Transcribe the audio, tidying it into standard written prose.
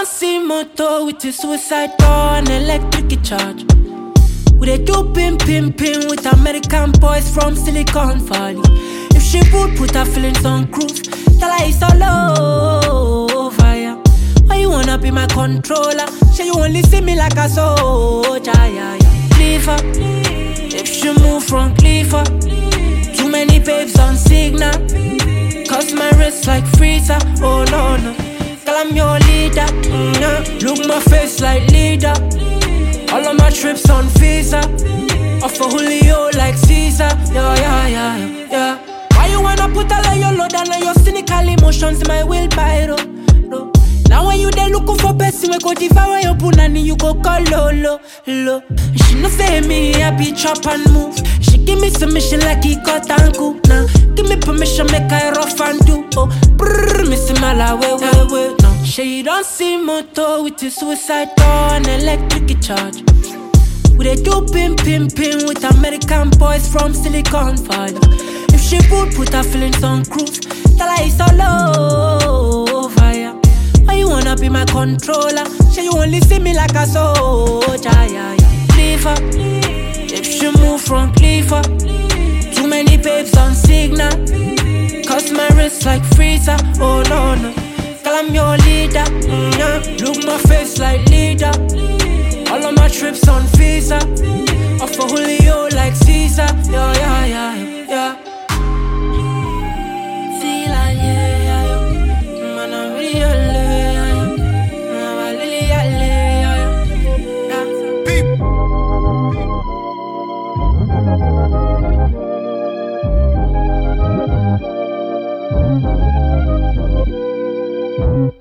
see motor with a suicide door and electric charge. We dey do pim with American boys from Silicon Valley. If she would put her feelings on cruise, tell her it's all over, yeah. Why you wanna be my controller? Say you only see me like a soldier, yeah, yeah. Leave her, if she move from Cleaver. Too many babes on signal, cause my wrist like freezer. Oh no, no, girl I'm your leader, yeah. Look my face like leader. All of my trips on visa. Offer Julio like Caesar. Yeah. Why you wanna put all of your load and all your cynical emotions in my wheelbarrow? No. Now when you there looking for person, we go devour your punani, you go call Lolo. She no say me, I be chop and move. She give me submission like he got angle. Now give me permission, make I rough and do. Oh, brrr, missing my la way. No, she don't see motor with a suicide door and electric charge. We dey do pim with American boys from Silicon Valley. If she would put her feelings on cruise, tell her it's all over, yeah. Why you wanna be my controller? Say you only see me like a soldier, yeah. Leave her, if she move from Cleaver. Too many babes on signal, cause my wrist like freezer. Oh no, girl I'm your leader, yeah. Look my face like leader. All of my trips on visa. Offer Julio like Caesar. Yeah. Feel like yeah. Man, I'm really, yeah.